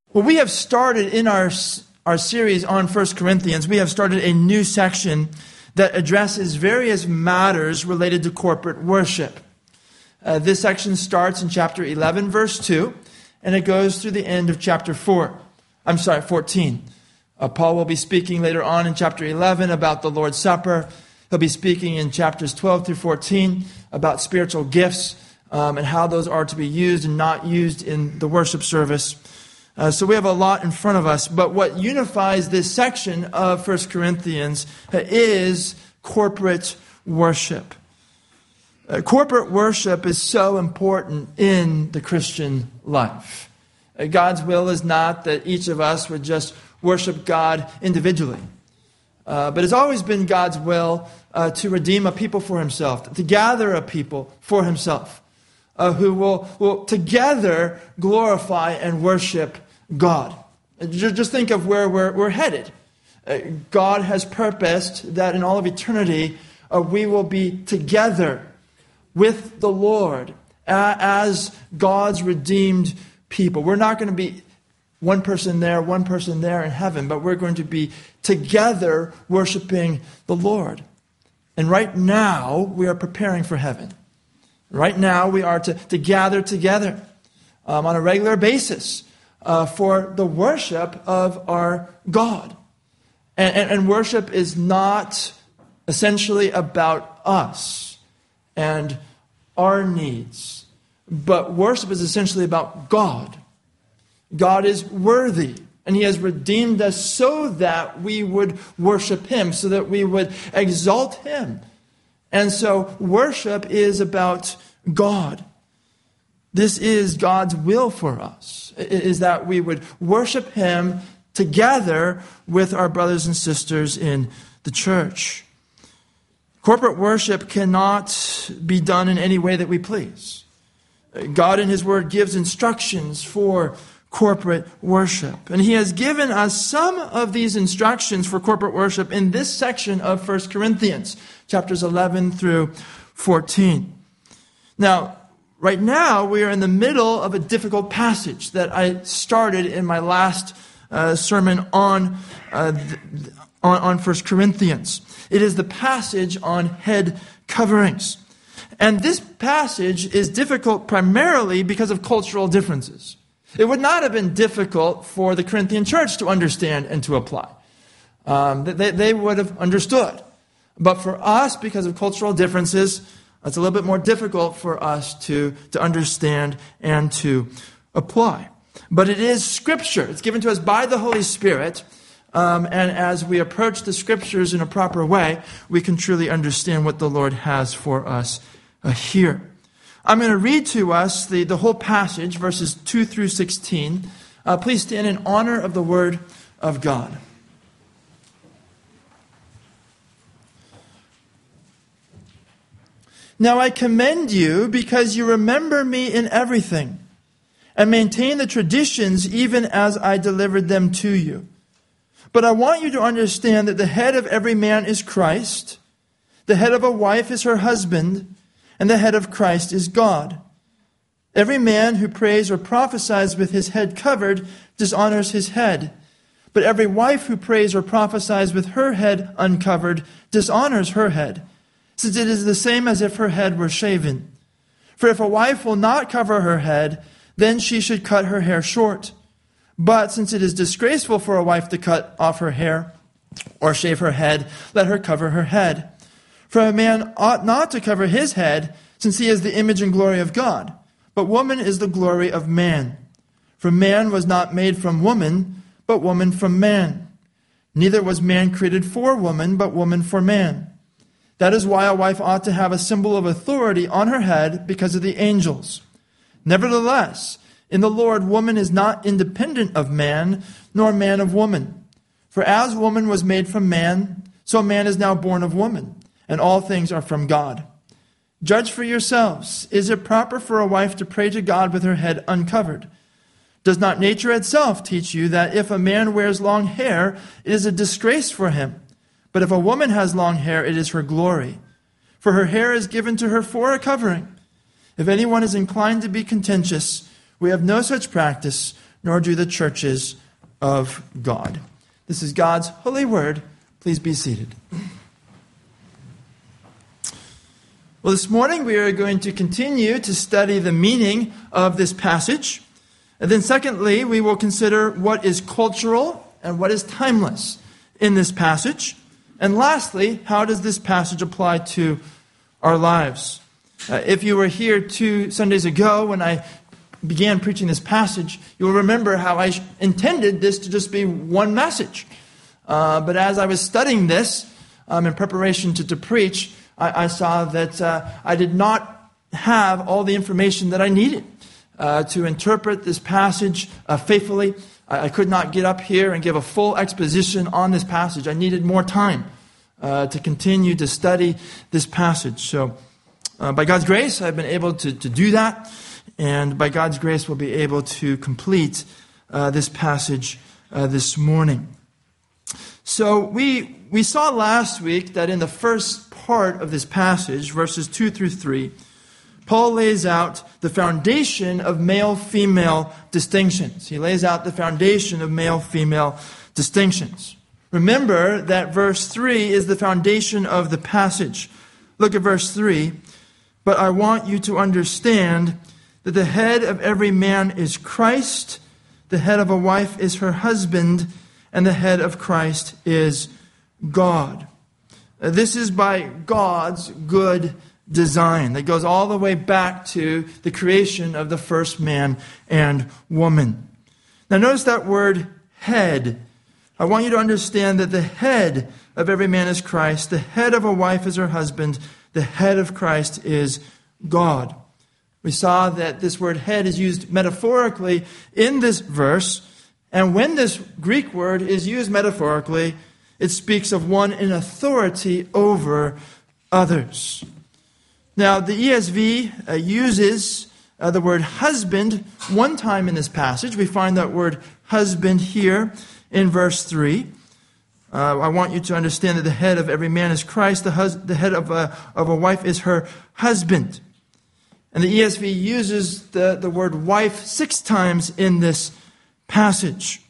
Well, we have started in our series on 1 Corinthians, we have started a new section that addresses various matters related to corporate worship. This section starts in chapter 11, verse 2, and it goes through the end of chapter 14. Paul will be speaking later on in chapter 11 about the Lord's Supper. He'll be speaking in chapters 12 through 14 about spiritual gifts and how those are to be used and not used in the worship service. So we have a lot in front of us, but what unifies this section of 1 Corinthians is corporate worship. Corporate worship is so important in the Christian life. God's will is not that each of us would just worship God individually, but it's always been God's will to redeem a people for himself, to gather a people for himself, who will together glorify and worship God. Just think of where we're headed. God has purposed that in all of eternity we will be together with the Lord as God's redeemed people. We're not going to be one person there in heaven, but we're going to be together worshiping the Lord. And right now we are preparing for heaven. Right now we are to gather together on a regular basis for the worship of our God. And worship is not essentially about us and our needs, but worship is essentially about God. God is worthy, and he has redeemed us so that we would worship him, so that we would exalt him. And so worship is about God. This is God's will for us, is that we would worship him together with our brothers and sisters in the church. Corporate worship cannot be done in any way that we please. God in his word gives instructions for corporate worship. And he has given us some of these instructions for corporate worship in this section of 1 Corinthians, chapters 11 through 14. Now, right now, we are in the middle of a difficult passage that I started in my last sermon on 1 Corinthians. It is the passage on head coverings. And this passage is difficult primarily because of cultural differences. It would not have been difficult for the Corinthian church to understand and to apply. They would have understood. But for us, because of cultural differences, it's a little bit more difficult for us to understand and to apply. But it is Scripture. It's given to us by the Holy Spirit. And as we approach the Scriptures in a proper way, we can truly understand what the Lord has for us here. I'm going to read to us the whole passage, verses 2 through 16. Please stand in honor of the Word of God. Now I commend you because you remember me in everything and maintain the traditions even as I delivered them to you. But I want you to understand that the head of every man is Christ, the head of a wife is her husband, and the head of Christ is God. Every man who prays or prophesies with his head covered dishonors his head. But every wife who prays or prophesies with her head uncovered dishonors her head, since it is the same as if her head were shaven. For if a wife will not cover her head, then she should cut her hair short. But since it is disgraceful for a wife to cut off her hair or shave her head, let her cover her head. For a man ought not to cover his head, since he is the image and glory of God. But woman is the glory of man. For man was not made from woman, but woman from man. Neither was man created for woman, but woman for man. That is why a wife ought to have a symbol of authority on her head because of the angels. Nevertheless, in the Lord, woman is not independent of man, nor man of woman. For as woman was made from man, so man is now born of woman, and all things are from God. Judge for yourselves. Is it proper for a wife to pray to God with her head uncovered? Does not nature itself teach you that if a man wears long hair, it is a disgrace for him? But if a woman has long hair, it is her glory. For her hair is given to her for a covering. If anyone is inclined to be contentious, we have no such practice, nor do the churches of God. This is God's holy word. Please be seated. Well, this morning we are going to continue to study the meaning of this passage. And then secondly, we will consider what is cultural and what is timeless in this passage. And lastly, how does this passage apply to our lives? If you were here 2 Sundays ago when I began preaching this passage, you'll remember how I intended this to just be one message. But as I was studying this in preparation to preach, I saw that I did not have all the information that I needed to interpret this passage faithfully. I could not get up here and give a full exposition on this passage. I needed more time to continue to study this passage. So by God's grace, I've been able to do that. And by God's grace, we'll be able to complete this passage this morning. So we saw last week that in the first part of this passage, verses 2 through 3, Paul lays out the foundation of male-female distinctions. He lays out the foundation of male-female distinctions. Remember that verse 3 is the foundation of the passage. Look at verse 3. But I want you to understand that the head of every man is Christ, the head of a wife is her husband, and the head of Christ is God. This is by God's good design that goes all the way back to the creation of the first man and woman. Now notice that word head. I want you to understand that the head of every man is Christ, the head of a wife is her husband, the head of Christ is God. We saw that this word head is used metaphorically in this verse, and when this Greek word is used metaphorically, it speaks of one in authority over others. Now, the ESV uses the word husband one time in this passage. We find that word husband here in verse 3. I want you to understand that the head of every man is Christ. The head of a wife is her husband. And the ESV uses the word wife 6 times in this passage.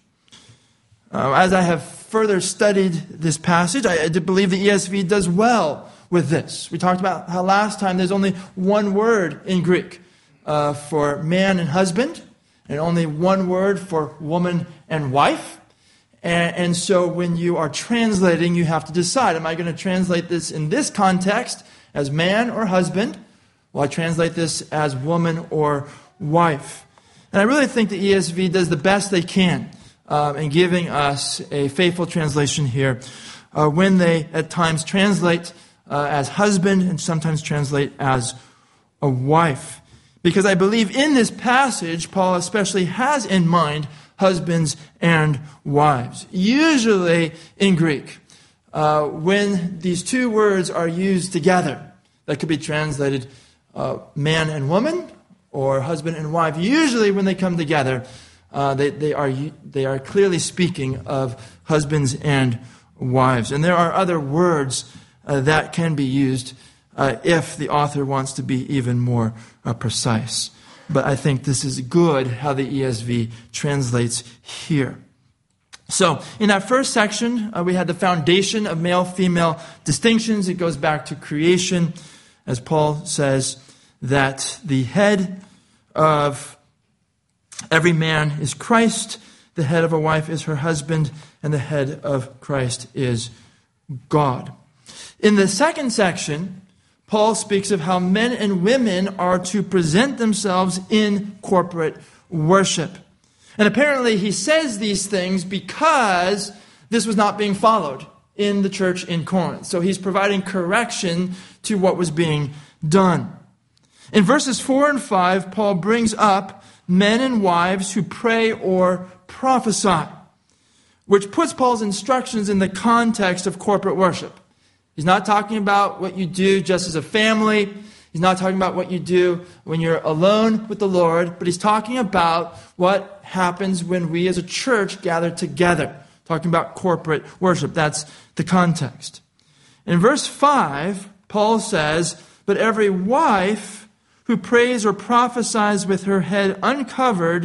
As I have further studied this passage, I believe the ESV does well with this. We talked about how last time there's only one word in Greek for man and husband, and only one word for woman and wife. And so when you are translating, you have to decide, am I going to translate this in this context as man or husband? Will I translate this as woman or wife? And I really think the ESV does the best they can in giving us a faithful translation here when they at times translate as husband and sometimes translate as a wife. Because I believe in this passage, Paul especially has in mind husbands and wives. Usually in Greek, when these two words are used together, that could be translated man and woman or husband and wife. Usually when they come together, they are clearly speaking of husbands and wives. And there are other words that can be used if the author wants to be even more precise. But I think this is good how the ESV translates here. So in that first section, we had the foundation of male-female distinctions. It goes back to creation, as Paul says, that the head of every man is Christ, the head of a wife is her husband, and the head of Christ is God. In the second section, Paul speaks of how men and women are to present themselves in corporate worship. And apparently he says these things because this was not being followed in the church in Corinth. So he's providing correction to what was being done. In verses 4 and 5, Paul brings up men and wives who pray or prophesy, which puts Paul's instructions in the context of corporate worship. He's not talking about what you do just as a family. He's not talking about what you do when you're alone with the Lord, but he's talking about what happens when we as a church gather together. Talking about corporate worship. That's the context. In verse 5, Paul says, "But every wife who prays or prophesies with her head uncovered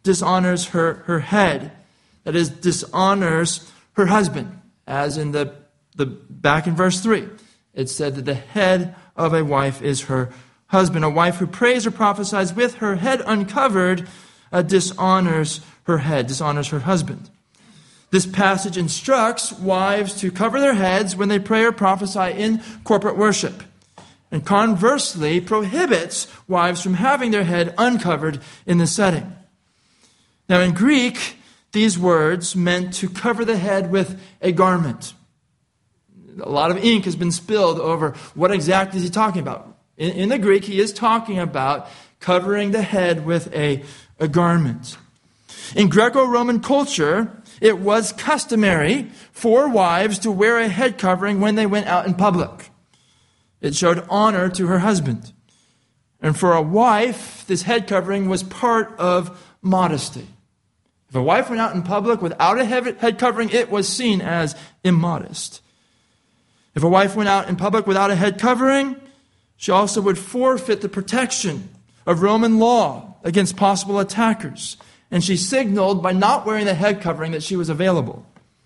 dishonors her head. That is, dishonors her husband. As in the back in verse 3, it said that the head of a wife is her husband. A wife who prays or prophesies with her head uncovered dishonors her head, dishonors her husband. This passage instructs wives to cover their heads when they pray or prophesy in corporate worship, and conversely prohibits wives from having their head uncovered in the setting. Now in Greek, these words meant to cover the head with a garment. A lot of ink has been spilled over what exactly is he talking about. In the Greek, he is talking about covering the head with a garment. In Greco-Roman culture, it was customary for wives to wear a head covering when they went out in public. It showed honor to her husband. And for a wife, this head covering was part of modesty. If a wife went out in public without a head covering, it was seen as immodest. If a wife went out in public without a head covering, she also would forfeit the protection of Roman law against possible attackers. And she signaled by not wearing the head covering that she was available.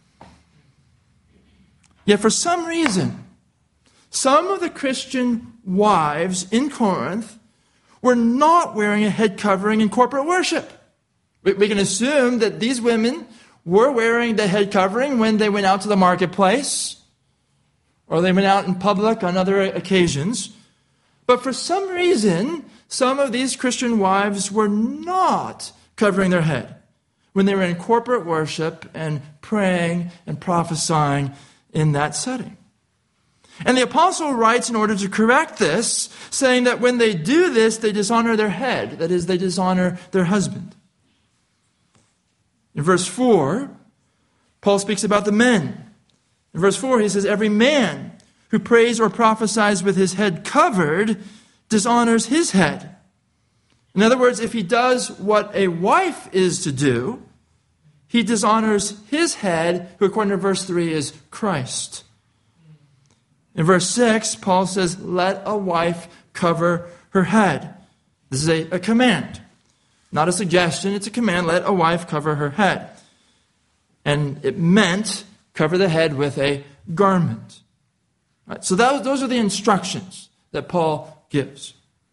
Yet for some reason, some of the Christian wives in Corinth were not wearing a head covering in corporate worship. We can assume that these women were wearing the head covering when they went out to the marketplace, or they went out in public on other occasions. But for some reason, some of these Christian wives were not covering their head when they were in corporate worship and praying and prophesying in that setting. And the apostle writes in order to correct this, saying that when they do this, they dishonor their head. That is, they dishonor their husband. In verse 4, Paul speaks about the men. In verse 4, he says, every man who prays or prophesies with his head covered dishonors his head. In other words, if he does what a wife is to do, he dishonors his head, who according to verse 3 is Christ. In verse 6, Paul says, let a wife cover her head. This is a command, not a suggestion. It's a command. Let a wife cover her head. And it meant cover the head with a garment. Right, so those are the instructions that Paul gives.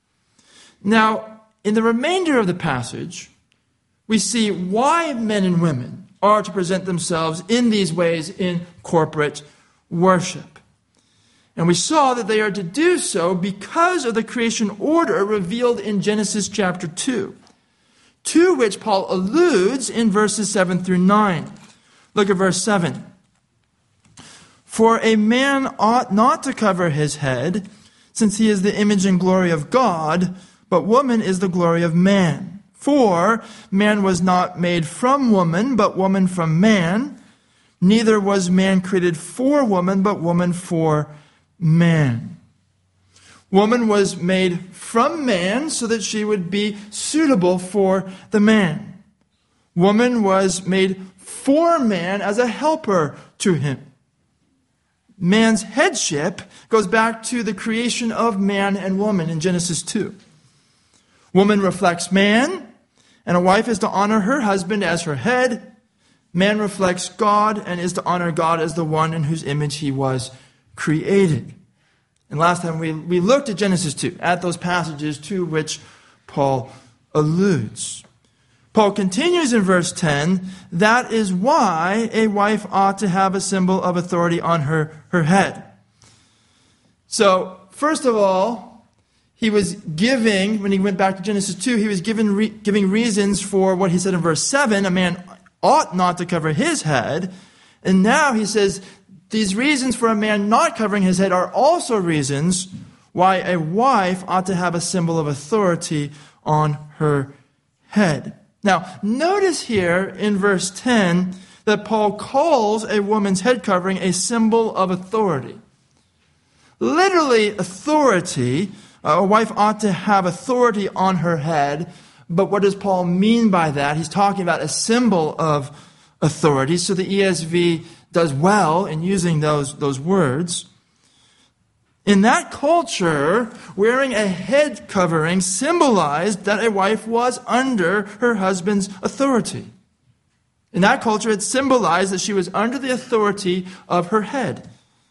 Now, in the remainder of the passage, we see why men and women are to present themselves in these ways in corporate worship. And we saw that they are to do so because of the creation order revealed in Genesis chapter 2, to which Paul alludes in verses 7 through 9. Look at verse 7. For a man ought not to cover his head, since he is the image and glory of God, but woman is the glory of man. For man was not made from woman, but woman from man. Neither was man created for woman, but woman for man. Woman was made from man so that she would be suitable for the man. Woman was made for man as a helper to him. Man's headship goes back to the creation of man and woman in Genesis 2. Woman reflects man, and a wife is to honor her husband as her head. Man reflects God and is to honor God as the one in whose image he was created. And last time we looked at Genesis 2, at those passages to which Paul alludes. Paul continues in verse 10, that is why a wife ought to have a symbol of authority on her head. So, first of all, he was giving, when he went back to Genesis 2, he was giving reasons for what he said in verse 7, a man ought not to cover his head. And now he says, these reasons for a man not covering his head are also reasons why a wife ought to have a symbol of authority on her head. Now, notice here in verse 10 that Paul calls a woman's head covering a symbol of authority. Literally, authority. A wife ought to have authority on her head. But what does Paul mean by that? He's talking about a symbol of authority. So the ESV does well in using those words. In that culture, wearing a head covering symbolized that a wife was under her husband's authority. In that culture, it symbolized that she was under the authority of her head.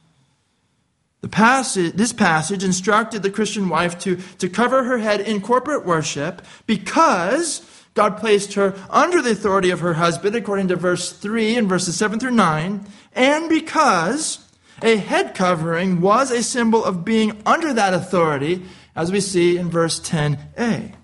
This passage instructed the Christian wife to cover her head in corporate worship because God placed her under the authority of her husband, according to verse 3 and verses 7 through 9, and because a head covering was a symbol of being under that authority, as we see in verse 10a.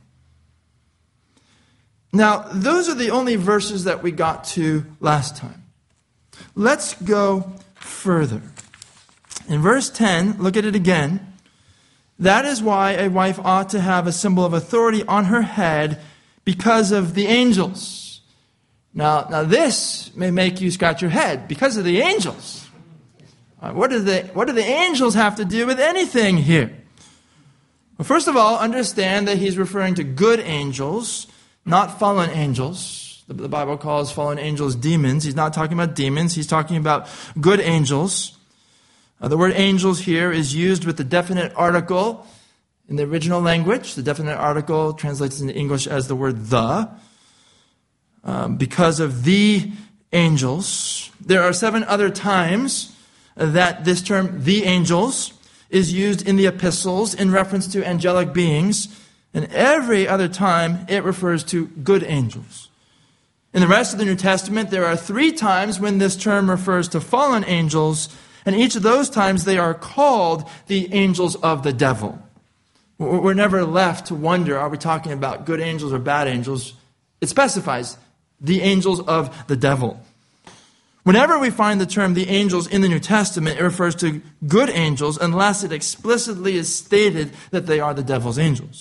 Now, those are the only verses that we got to last time. Let's go further. In verse 10, look at it again. That is why a wife ought to have a symbol of authority on her head because of the angels. Now this may make you scratch your head. Because of the angels. What do the angels have to do with anything here? Well, first of all, understand that he's referring to good angels, not fallen angels. The Bible calls fallen angels demons. He's not talking about demons. He's talking about good angels. The word angels here is used with the definite article in the original language. The definite article translates into English as the word the. Because of the angels. There are 7 other times that this term, the angels, is used in the epistles in reference to angelic beings. And every other time it refers to good angels. In the rest of the New Testament, there are 3 times when this term refers to fallen angels. And each of those times they are called the angels of the devil. We're never left to wonder, are we talking about good angels or bad angels? It specifies the angels of the devil. Whenever we find the term the angels in the New Testament, it refers to good angels unless it explicitly is stated that they are the devil's angels.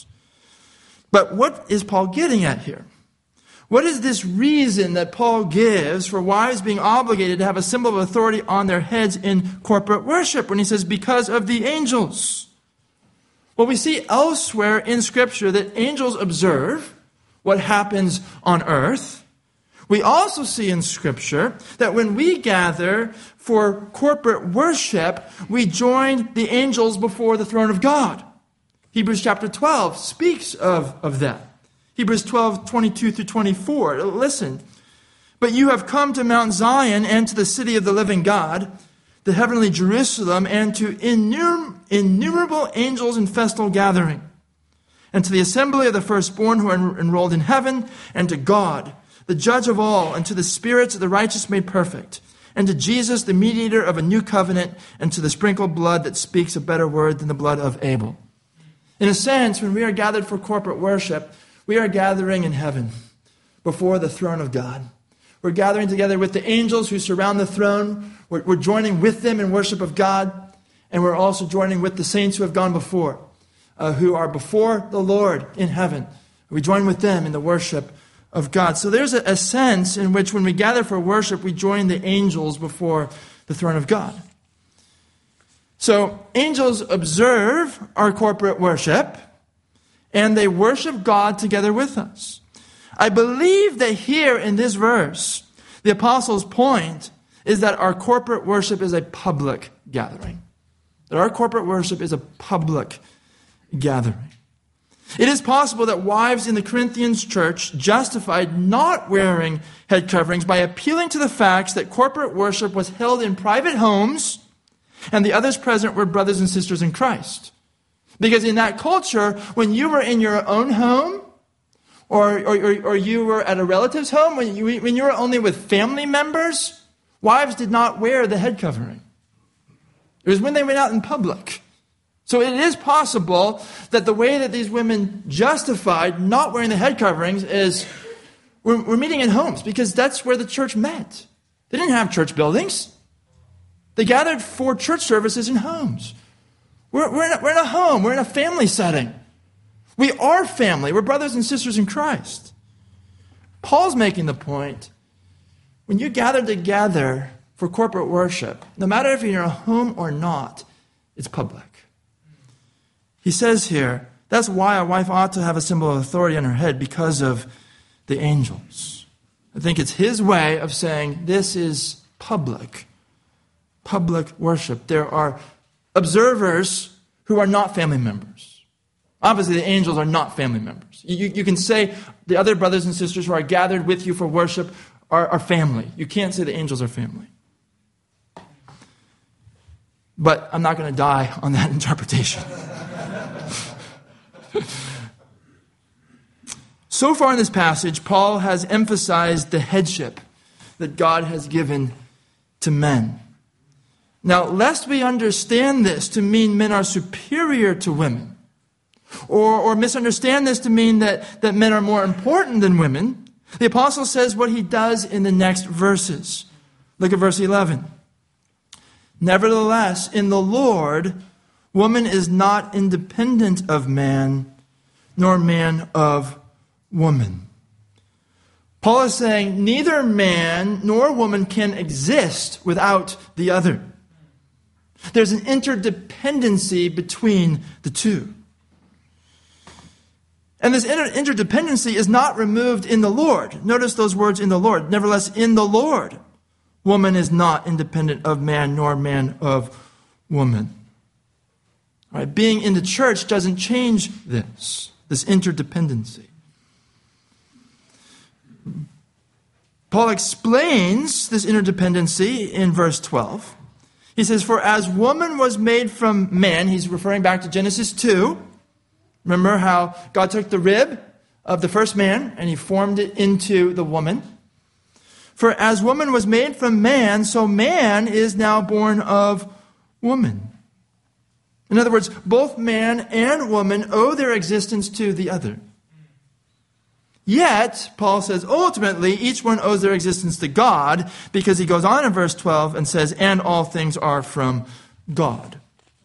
But what is Paul getting at here? What is this reason that Paul gives for wives being obligated to have a symbol of authority on their heads in corporate worship when he says, because of the angels? Well, we see elsewhere in Scripture that angels observe what happens on earth. We also see in Scripture that when we gather for corporate worship, we join the angels before the throne of God. Hebrews chapter 12 speaks of that. Hebrews 12, 22 through 24. Listen. But you have come to Mount Zion and to the city of the living God, the heavenly Jerusalem, and to innumerable angels in festal gathering, and to the assembly of the firstborn who are enrolled in heaven, and to God, the judge of all, and to the spirits of the righteous made perfect, and to Jesus, the mediator of a new covenant, and to the sprinkled blood that speaks a better word than the blood of Abel. In a sense, when we are gathered for corporate worship, we are gathering in heaven before the throne of God. We're gathering together with the angels who surround the throne. We're joining with them in worship of God. And we're also joining with the saints who have gone before, who are before the Lord in heaven. We join with them in the worship of God. So there's a sense in which when we gather for worship, we join the angels before the throne of God. So angels observe our corporate worship, and they worship God together with us. I believe that here in this verse, the apostle's point is that our corporate worship is a public gathering. That our corporate worship is a public gathering. It is possible that wives in the Corinthians church justified not wearing head coverings by appealing to the facts that corporate worship was held in private homes and the others present were brothers and sisters in Christ. Because in that culture, when you were in your own home, or you were at a relative's home, when you were only with family members, wives did not wear the head covering. It was when they went out in public. So it is possible that the way that these women justified not wearing the head coverings is we're meeting in homes because that's where the church met. They didn't have church buildings. They gathered for church services in homes. We're in a home. We're in a family setting. We are family. We're brothers and sisters in Christ. Paul's making the point, when you gather together for corporate worship, no matter if you're in a home or not, it's public. He says here, that's why a wife ought to have a symbol of authority on her head because of the angels. I think it's his way of saying this is public worship. There are observers who are not family members. Obviously, the angels are not family members. You can say the other brothers and sisters who are gathered with you for worship are family. You can't say the angels are family. But I'm not going to die on that interpretation. So far in this passage, Paul has emphasized the headship that God has given to men. Now, lest we understand this to mean men are superior to women, or misunderstand this to mean that men are more important than women, the apostle says what he does in the next verses. Look at verse 11. Nevertheless, in the Lord, woman is not independent of man, nor man of woman. Paul is saying neither man nor woman can exist without the other. There's an interdependency between the two. And this interdependency is not removed in the Lord. Notice those words, in the Lord. Nevertheless, in the Lord, woman is not independent of man, nor man of woman. All right, being in the church doesn't change this interdependency. Paul explains this interdependency in verse 12. He says, for as woman was made from man, he's referring back to Genesis 2. Remember how God took the rib of the first man and he formed it into the woman. For as woman was made from man, so man is now born of woman. In other words, both man and woman owe their existence to the other. Yet, Paul says, ultimately, each one owes their existence to God, because he goes on in verse 12 and says, and all things are from God.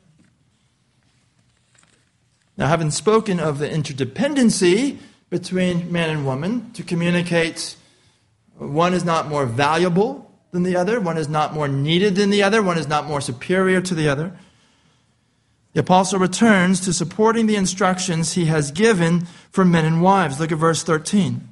Now, having spoken of the interdependency between man and woman to communicate one is not more valuable than the other, one is not more needed than the other, one is not more superior to the other, the apostle returns to supporting the instructions he has given for men and wives. Look at verse 13.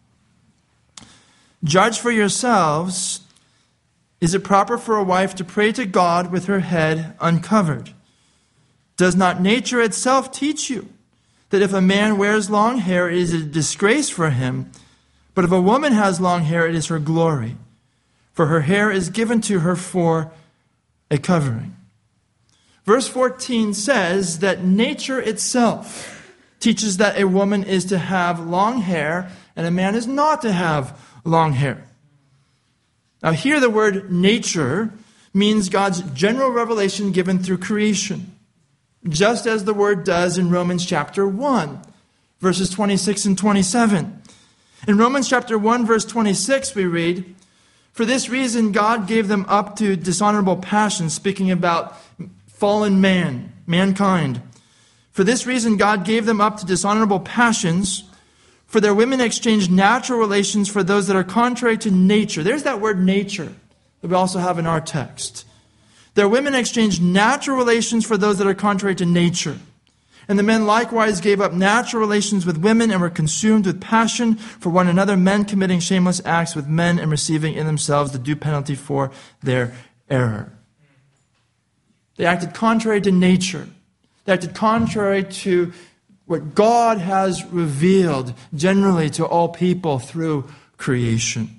Judge for yourselves, is it proper for a wife to pray to God with her head uncovered? Does not nature itself teach you that if a man wears long hair, it is a disgrace for him, but if a woman has long hair, it is her glory, for her hair is given to her for a covering. Verse 14 says that nature itself teaches that a woman is to have long hair and a man is not to have long hair. Now here the word nature means God's general revelation given through creation, just as the word does in Romans chapter 1, verses 26 and 27. In Romans chapter 1, verse 26, we read, for this reason God gave them up to dishonorable passions, speaking about fallen mankind. For this reason, God gave them up to dishonorable passions, for their women exchanged natural relations for those that are contrary to nature. There's that word nature that we also have in our text. Their women exchanged natural relations for those that are contrary to nature. And the men likewise gave up natural relations with women and were consumed with passion for one another, men committing shameless acts with men and receiving in themselves the due penalty for their error. They acted contrary to nature. They acted contrary to what God has revealed generally to all people through creation.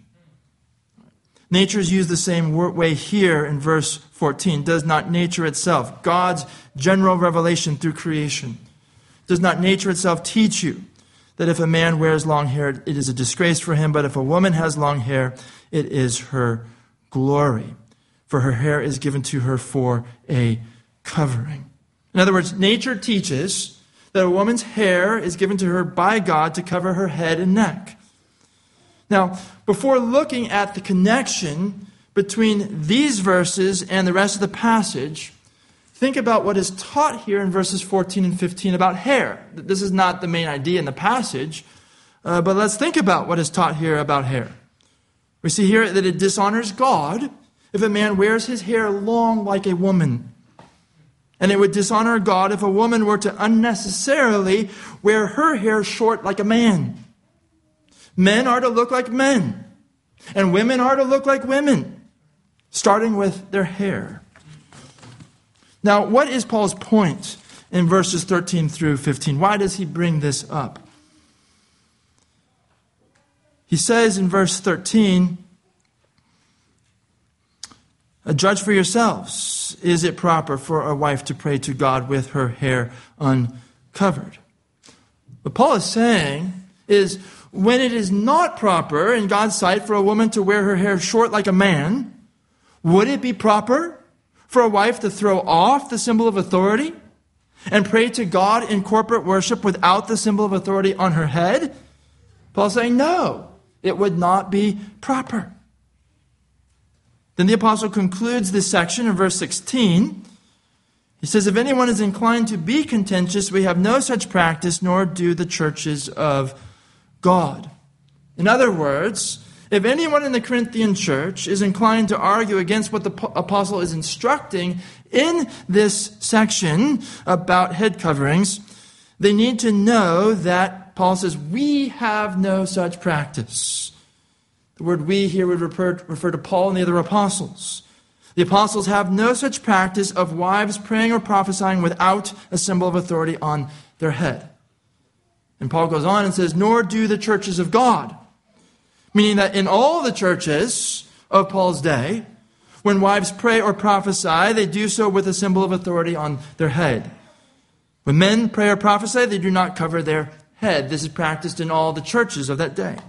Nature is used the same way here in verse 14. Does not nature itself, God's general revelation through creation, does not nature itself teach you that if a man wears long hair, it is a disgrace for him, but if a woman has long hair, it is her glory, for her hair is given to her for a covering. In other words, nature teaches that a woman's hair is given to her by God to cover her head and neck. Now, before looking at the connection between these verses and the rest of the passage, think about what is taught here in verses 14 and 15 about hair. This is not the main idea in the passage, but let's think about what is taught here about hair. We see here that it dishonors God if a man wears his hair long like a woman. And it would dishonor God if a woman were to unnecessarily wear her hair short like a man. Men are to look like men, and women are to look like women, starting with their hair. Now, what is Paul's point in verses 13 through 15. Why does he bring this up? He says in verse 13, judge for yourselves, is it proper for a wife to pray to God with her hair uncovered? What Paul is saying is, when it is not proper in God's sight for a woman to wear her hair short like a man, would it be proper for a wife to throw off the symbol of authority and pray to God in corporate worship without the symbol of authority on her head? Paul's saying, no, it would not be proper. Then the apostle concludes this section in verse 16. He says, if anyone is inclined to be contentious, we have no such practice, nor do the churches of God. In other words, if anyone in the Corinthian church is inclined to argue against what the apostle is instructing in this section about head coverings, they need to know that Paul says, we have no such practice. The word we here would refer to Paul and the other apostles. The apostles have no such practice of wives praying or prophesying without a symbol of authority on their head. And Paul goes on and says, nor do the churches of God. Meaning that in all the churches of Paul's day, when wives pray or prophesy, they do so with a symbol of authority on their head. When men pray or prophesy, they do not cover their head. This is practiced in all the churches of that day.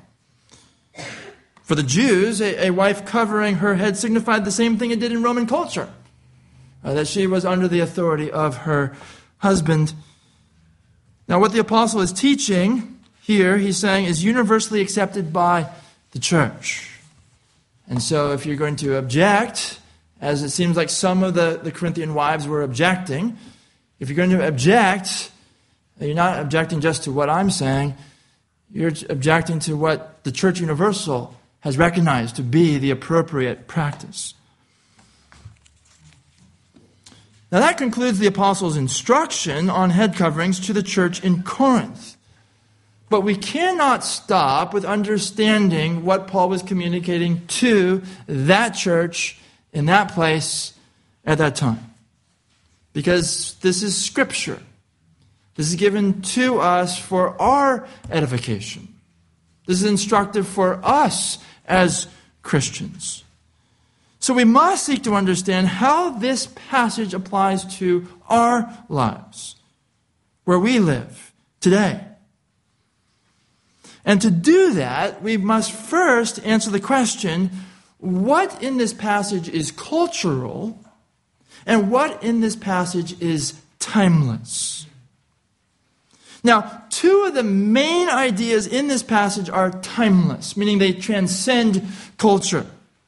For the Jews, a wife covering her head signified the same thing it did in Roman culture, that she was under the authority of her husband. Now, what the apostle is teaching here, he's saying, is universally accepted by the church. And so if you're going to object, as it seems like some of the Corinthian wives were objecting, if you're going to object, you're not objecting just to what I'm saying, you're objecting to what the church universal has recognized to be the appropriate practice. Now that concludes the apostle's instruction on head coverings to the church in Corinth. But we cannot stop with understanding what Paul was communicating to that church in that place at that time. Because this is Scripture. This is given to us for our edification. This is instructive for us as Christians. So we must seek to understand how this passage applies to our lives, where we live today. And to do that, we must first answer the question, what in this passage is cultural and what in this passage is timeless? Now, two of the main ideas in this passage are timeless, meaning they transcend culture.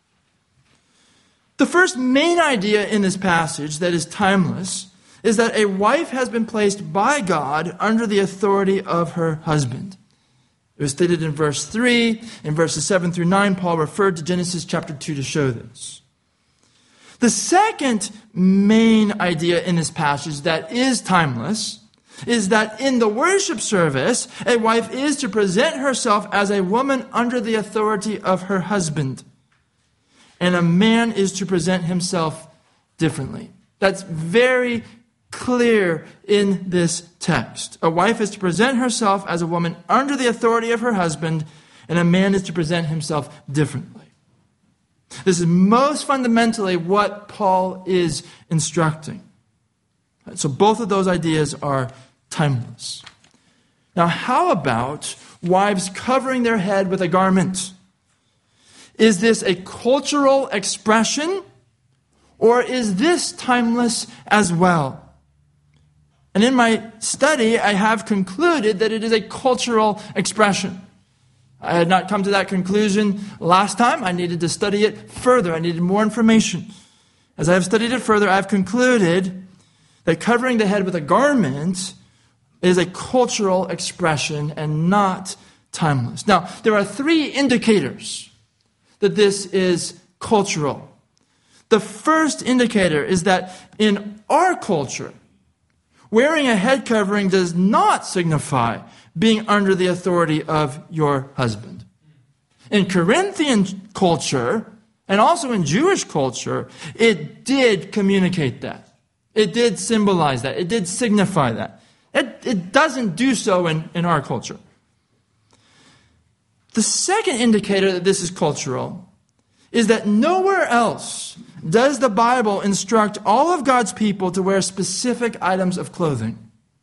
The first main idea in this passage that is timeless is that a wife has been placed by God under the authority of her husband. It was stated in verse 3. In verses 7 through 9, Paul referred to Genesis chapter 2 to show this. The second main idea in this passage that is timeless is that in the worship service, a wife is to present herself as a woman under the authority of her husband. And a man is to present himself differently. That's very clear in this text. A wife is to present herself as a woman under the authority of her husband, and a man is to present himself differently. This is most fundamentally what Paul is instructing. So both of those ideas are timeless. Now, how about wives covering their head with a garment? Is this a cultural expression, or is this timeless as well? And in my study, I have concluded that it is a cultural expression. I had not come to that conclusion last time. I needed to study it further. I needed more information. As I have studied it further, I have concluded that covering the head with a garment is a cultural expression and not timeless. Now, there are three indicators that this is cultural. The first indicator is that in our culture, wearing a head covering does not signify being under the authority of your husband. In Corinthian culture, and also in Jewish culture, it did communicate that. It did symbolize that. It did signify that. It doesn't do so in our culture. The second indicator that this is cultural is that nowhere else does the Bible instruct all of God's people to wear specific items of clothing.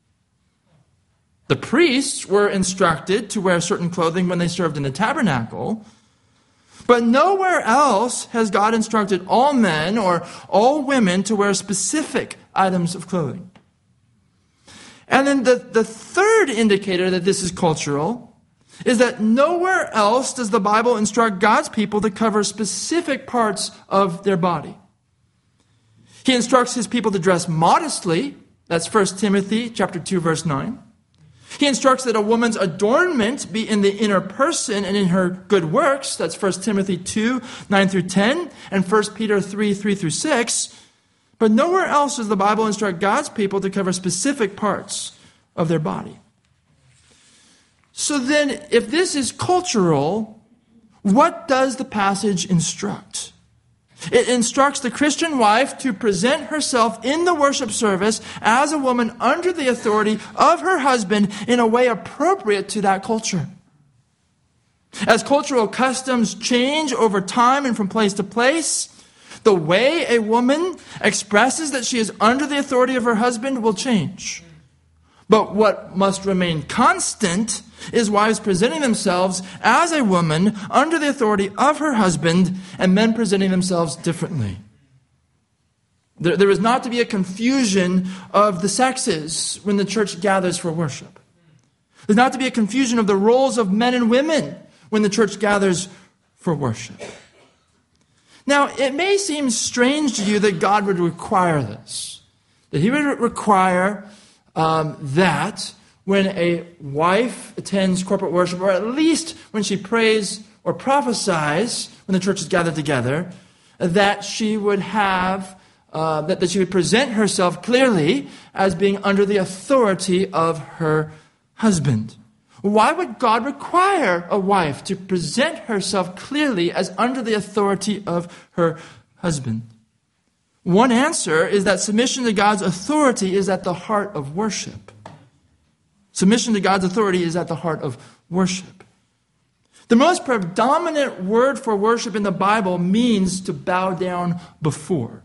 The priests were instructed to wear certain clothing when they served in the tabernacle, but nowhere else has God instructed all men or all women to wear specific items of clothing. And then the third indicator that this is cultural is that nowhere else does the Bible instruct God's people to cover specific parts of their body. He instructs his people to dress modestly. That's 1 Timothy chapter 2, verse 9. He instructs that a woman's adornment be in the inner person and in her good works. That's 1 Timothy 2, 9 through 10, and 1 Peter 3, 3 through 6. But nowhere else does the Bible instruct God's people to cover specific parts of their body. So then, if this is cultural, what does the passage instruct? It instructs the Christian wife to present herself in the worship service as a woman under the authority of her husband in a way appropriate to that culture. As cultural customs change over time and from place to place, the way a woman expresses that she is under the authority of her husband will change. But what must remain constant is wives presenting themselves as a woman under the authority of her husband, and men presenting themselves differently. There is not to be a confusion of the sexes when the church gathers for worship. There's not to be a confusion of the roles of men and women when the church gathers for worship. Now, it may seem strange to you that God would require this, that he would require that when a wife attends corporate worship, or at least when she prays or prophesies when the church is gathered together, that she would have, that she would present herself clearly as being under the authority of her husband. Why would God require a wife to present herself clearly as under the authority of her husband? One answer is that submission to God's authority is at the heart of worship. Submission to God's authority is at the heart of worship. The most predominant word for worship in the Bible means to bow down before.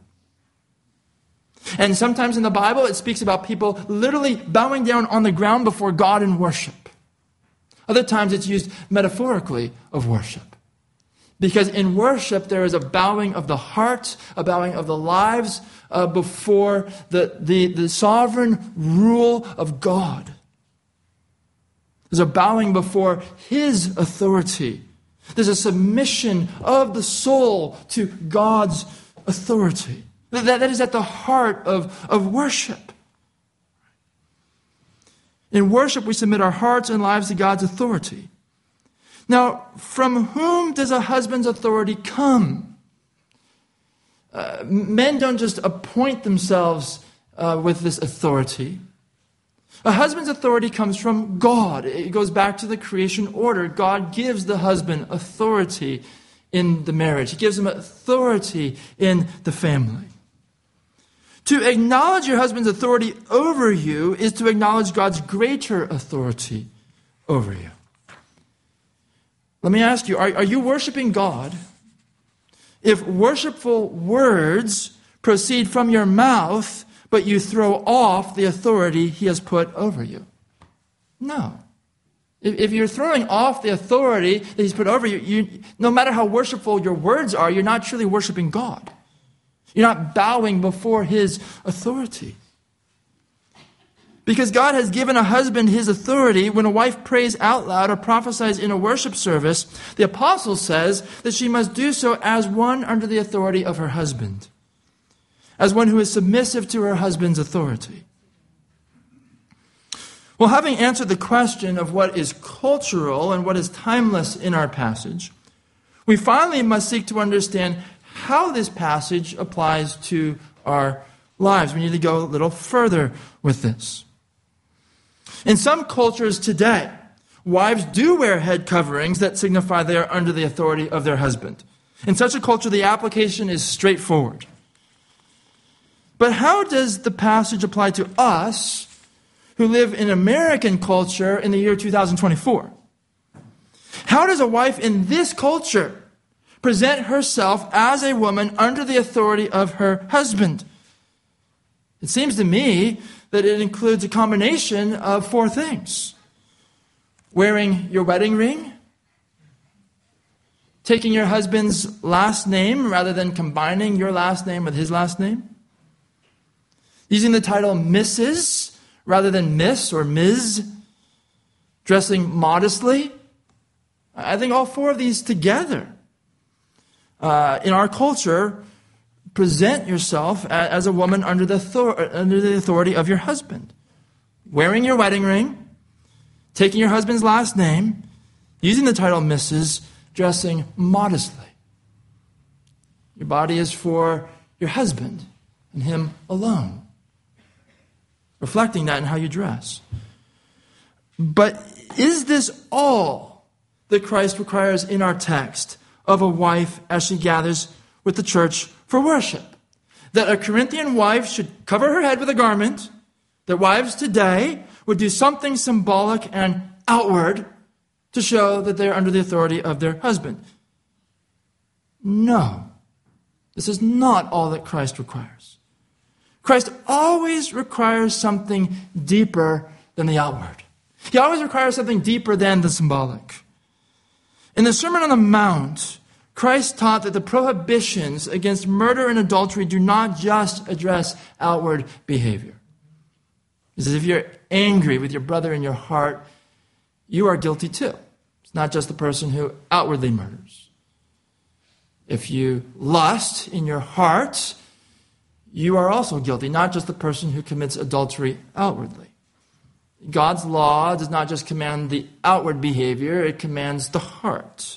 And sometimes in the Bible it speaks about people literally bowing down on the ground before God in worship. Other times it's used metaphorically of worship. Because in worship, there is a bowing of the heart, a bowing of the lives before the sovereign rule of God. There's a bowing before his authority. There's a submission of the soul to God's authority. That is at the heart of worship. In worship, we submit our hearts and lives to God's authority. Now, from whom does a husband's authority come? Men don't just appoint themselves with this authority. A husband's authority comes from God. It goes back to the creation order. God gives the husband authority in the marriage. He gives him authority in the family. To acknowledge your husband's authority over you is to acknowledge God's greater authority over you. Let me ask you, are you worshiping God if worshipful words proceed from your mouth, but you throw off the authority he has put over you? No. If you're throwing off the authority that he's put over you, no matter how worshipful your words are, you're not truly worshiping God. You're not bowing before his authority. Because God has given a husband his authority, when a wife prays out loud or prophesies in a worship service, the apostle says that she must do so as one under the authority of her husband, as one who is submissive to her husband's authority. Well, having answered the question of what is cultural and what is timeless in our passage, we finally must seek to understand how this passage applies to our lives. We need to go a little further with this. In some cultures today, wives do wear head coverings that signify they are under the authority of their husband. In such a culture, the application is straightforward. But how does the passage apply to us who live in American culture in the year 2024? How does a wife in this culture present herself as a woman under the authority of her husband? It seems to me that it includes a combination of 4 things. Wearing your wedding ring, taking your husband's last name rather than combining your last name with his last name, using the title Mrs. rather than Miss or Ms., dressing modestly. I think all 4 of these together, in our culture, present yourself as a woman under the authority of your husband. Wearing your wedding ring, taking your husband's last name, using the title Mrs., dressing modestly. Your body is for your husband and him alone. Reflecting that in how you dress. But is this all that Christ requires in our text of a wife as she gathers with the church for worship? That a Corinthian wife should cover her head with a garment, that wives today would do something symbolic and outward to show that they're under the authority of their husband. No, this is not all that Christ requires. Christ always requires something deeper than the outward. He always requires something deeper than the symbolic. In the Sermon on the Mount, Christ taught that the prohibitions against murder and adultery do not just address outward behavior. It's as if you're angry with your brother in your heart, you are guilty too. It's not just the person who outwardly murders. If you lust in your heart, you are also guilty, not just the person who commits adultery outwardly. God's law does not just command the outward behavior, it commands the heart.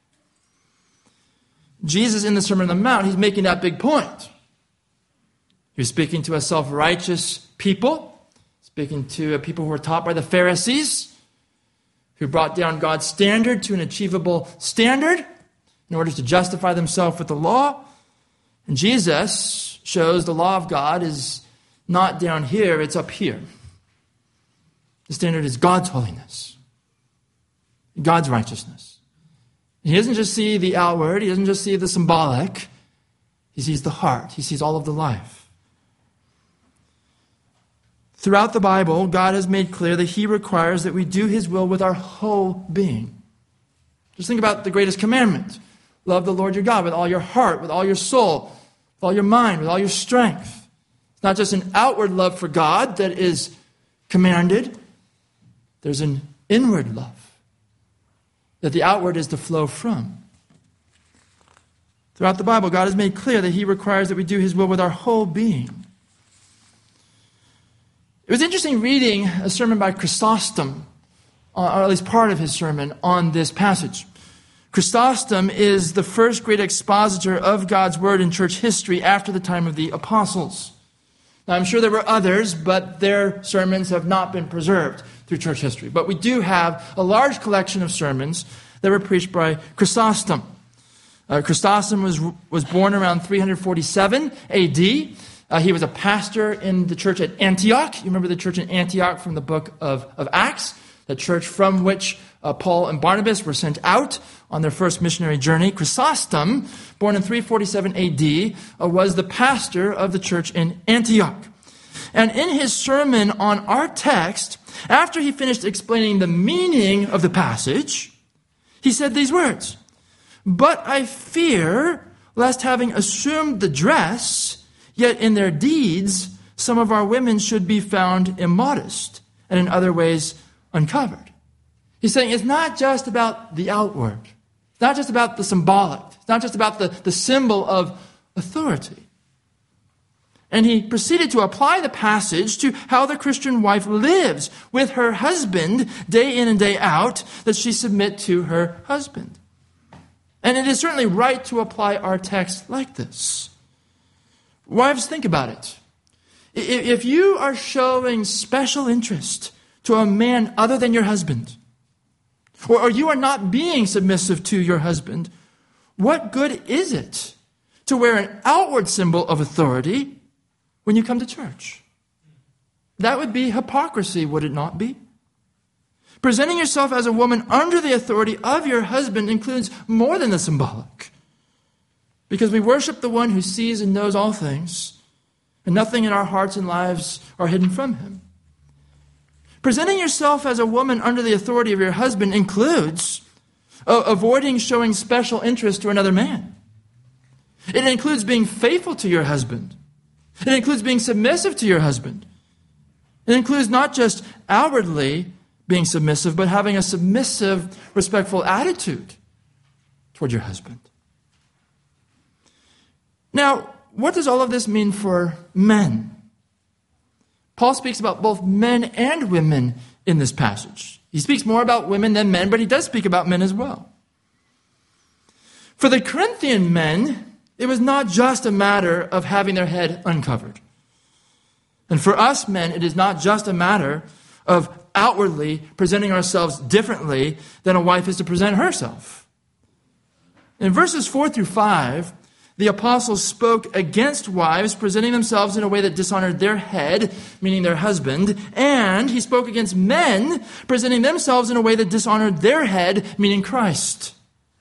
Jesus, in the Sermon on the Mount, he's making that big point. He's speaking to a self-righteous people, speaking to a people who were taught by the Pharisees, who brought down God's standard to an achievable standard in order to justify themselves with the law. And Jesus shows the law of God is not down here, it's up here. The standard is God's holiness, God's righteousness. He doesn't just see the outward, he doesn't just see the symbolic, he sees the heart, he sees all of the life. Throughout the Bible, God has made clear that he requires that we do his will with our whole being. Just think about the greatest commandment. Love the Lord your God with all your heart, with all your soul, with all your mind, with all your strength. It's not just an outward love for God that is commanded. There's an inward love that the outward is to flow from. Throughout the Bible, God has made clear that he requires that we do his will with our whole being. It was interesting reading a sermon by Chrysostom, or at least part of his sermon, on this passage. Chrysostom is the first great expositor of God's word in church history after the time of the apostles. Now, I'm sure there were others, but their sermons have not been preserved through church history. But we do have a large collection of sermons that were preached by Chrysostom. Chrysostom was born around 347 A.D., he was a pastor in the church at Antioch. You remember the church in Antioch from the book of Acts, the church from which Paul and Barnabas were sent out on their first missionary journey. Chrysostom, born in 347 A.D., was the pastor of the church in Antioch. And in his sermon on our text, after he finished explaining the meaning of the passage, he said these words, "But I fear, lest having assumed the dress, yet in their deeds, some of our women should be found immodest and in other ways uncovered." He's saying it's not just about the outward. It's not just about the symbolic. It's not just about the symbol of authority. And he proceeded to apply the passage to how the Christian wife lives with her husband day in and day out, that she submit to her husband. And it is certainly right to apply our text like this. Wives, think about it. If you are showing special interest to a man other than your husband, or you are not being submissive to your husband, what good is it to wear an outward symbol of authority when you come to church. That would be hypocrisy, would it not be? Presenting yourself as a woman under the authority of your husband includes more than the symbolic. Because we worship the one who sees and knows all things, and nothing in our hearts and lives are hidden from him. Presenting yourself as a woman under the authority of your husband includes avoiding showing special interest to another man. It includes being faithful to your husband. It includes being submissive to your husband. It includes not just outwardly being submissive, but having a submissive, respectful attitude toward your husband. Now, what does all of this mean for men? Paul speaks about both men and women in this passage. He speaks more about women than men, but he does speak about men as well. For the Corinthian men, it was not just a matter of having their head uncovered. And for us men, it is not just a matter of outwardly presenting ourselves differently than a wife is to present herself. In verses 4 through 5, the apostles spoke against wives presenting themselves in a way that dishonored their head, meaning their husband, and he spoke against men presenting themselves in a way that dishonored their head, meaning Christ.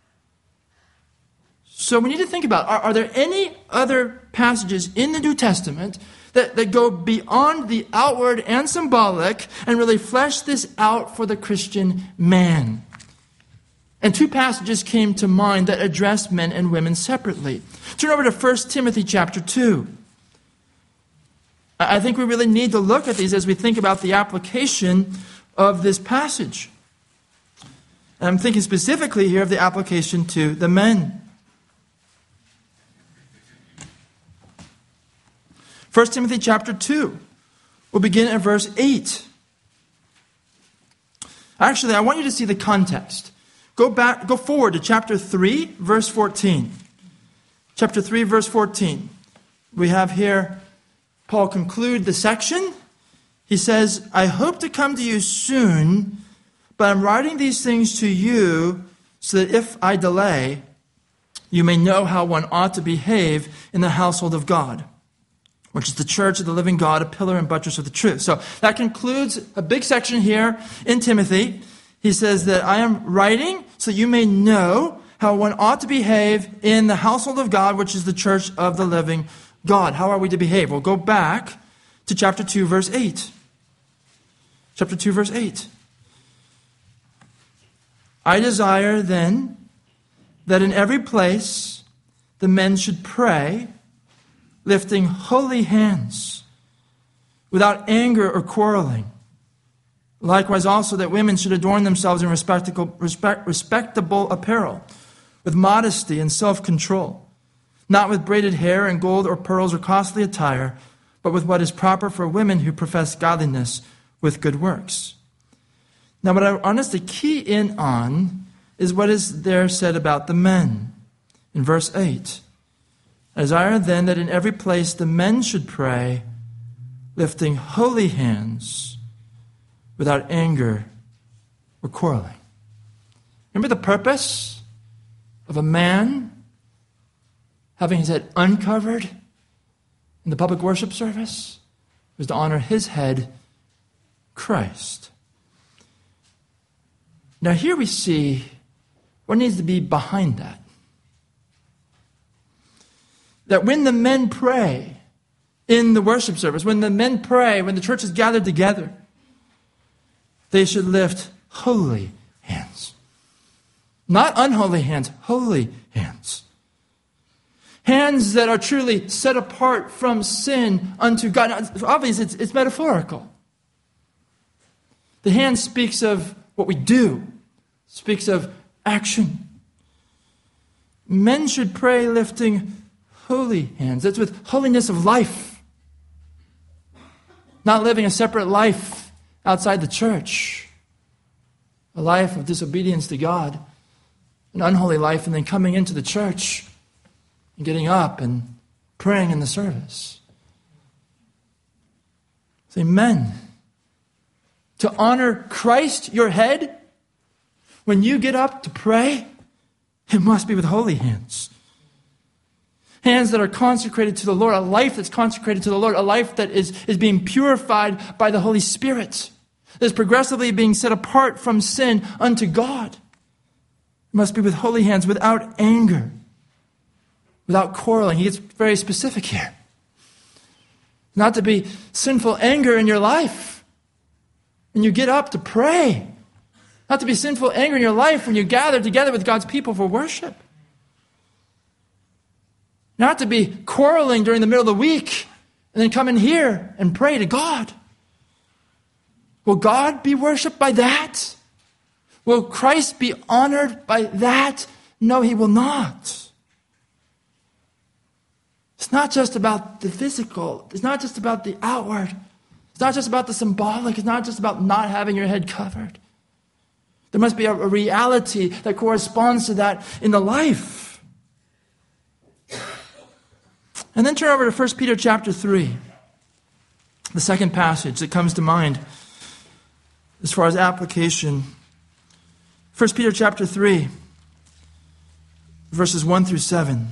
So we need to think about, are there any other passages in the New Testament that go beyond the outward and symbolic and really flesh this out for the Christian man? And two passages came to mind that address men and women separately. Turn over to 1 Timothy chapter 2. I think we really need to look at these as we think about the application of this passage. And I'm thinking specifically here of the application to the men. 1 Timothy chapter 2. We'll begin at verse 8. Actually, I want you to see the context. Go forward to chapter 3, verse 14. Chapter 3, verse 14. We have here Paul conclude the section. He says, I hope to come to you soon, but I'm writing these things to you so that if I delay, you may know how one ought to behave in the household of God, which is the church of the living God, a pillar and buttress of the truth. So that concludes a big section here in Timothy. He says that I am writing so you may know how one ought to behave in the household of God, which is the church of the living God. How are we to behave? We'll go back to chapter 2, verse 8. Chapter 2, verse 8. I desire then that in every place the men should pray, lifting holy hands, without anger or quarreling. Likewise also that women should adorn themselves in respectable apparel, with modesty and self-control, not with braided hair and gold or pearls or costly attire, but with what is proper for women who profess godliness with good works. Now what I want us to key in on is what is there said about the men. In verse 8, I desire then that in every place the men should pray, lifting holy hands, without anger or quarreling. Remember the purpose of a man having his head uncovered in the public worship service? It was to honor his head, Christ. Now here we see what needs to be behind that. That when the men pray in the worship service, when the men pray, when the church is gathered together, they should lift holy hands. Not unholy hands, holy hands. Hands that are truly set apart from sin unto God. Now, obviously, it's metaphorical. The hand speaks of what we do, speaks of action. Men should pray lifting holy hands. That's with holiness of life. Not living a separate life outside the church, a life of disobedience to God, an unholy life, and then coming into the church and getting up and praying in the service. Say, men, to honor Christ, your head, when you get up to pray, it must be with holy hands. Hands that are consecrated to the Lord, a life that's consecrated to the Lord, a life that is being purified by the Holy Spirit, that is progressively being set apart from sin unto God. It must be with holy hands, without anger, without quarreling. He gets very specific here. Not to be sinful anger in your life when you get up to pray. Not to be sinful anger in your life when you gather together with God's people for worship. Not to be quarreling during the middle of the week and then come in here and pray to God. Will God be worshiped by that? Will Christ be honored by that? No, he will not. It's not just about the physical. It's not just about the outward. It's not just about the symbolic. It's not just about not having your head covered. There must be a reality that corresponds to that in the life. And then turn over to 1 Peter chapter 3, the second passage that comes to mind as far as application. 1 Peter chapter 3, verses 1 through 7.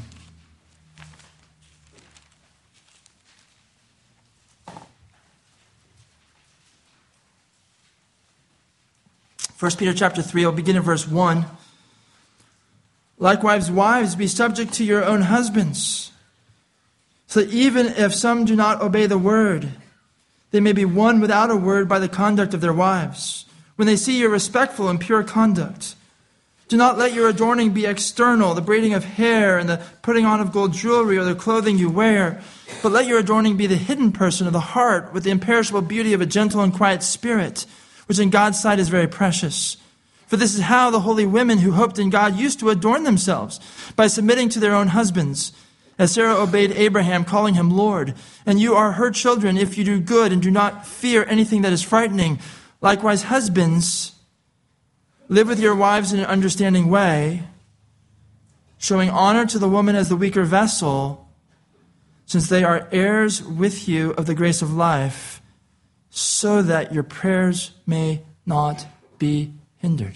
First Peter chapter 3, I'll begin in verse 1. Likewise, wives, be subject to your own husbands, so that even if some do not obey the word, they may be won without a word by the conduct of their wives, when they see your respectful and pure conduct. Do not let your adorning be external, the braiding of hair and the putting on of gold jewelry or the clothing you wear, but let your adorning be the hidden person of the heart, with the imperishable beauty of a gentle and quiet spirit, which in God's sight is very precious. For this is how the holy women who hoped in God used to adorn themselves, by submitting to their own husbands, as Sarah obeyed Abraham, calling him Lord. And you are her children if you do good and do not fear anything that is frightening. Likewise, husbands, live with your wives in an understanding way, showing honor to the woman as the weaker vessel, since they are heirs with you of the grace of life, so that your prayers may not be hindered.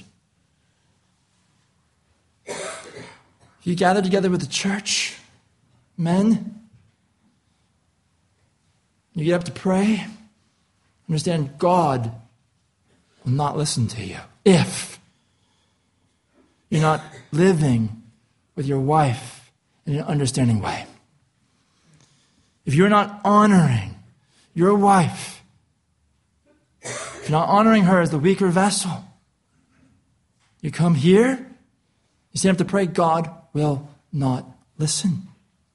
You gather together with the church, men, you get up to pray, understand God will not listen to you if you're not living with your wife in an understanding way. If you're not honoring your wife, if you're not honoring her as the weaker vessel, you come here, you stand up to pray, God will not listen.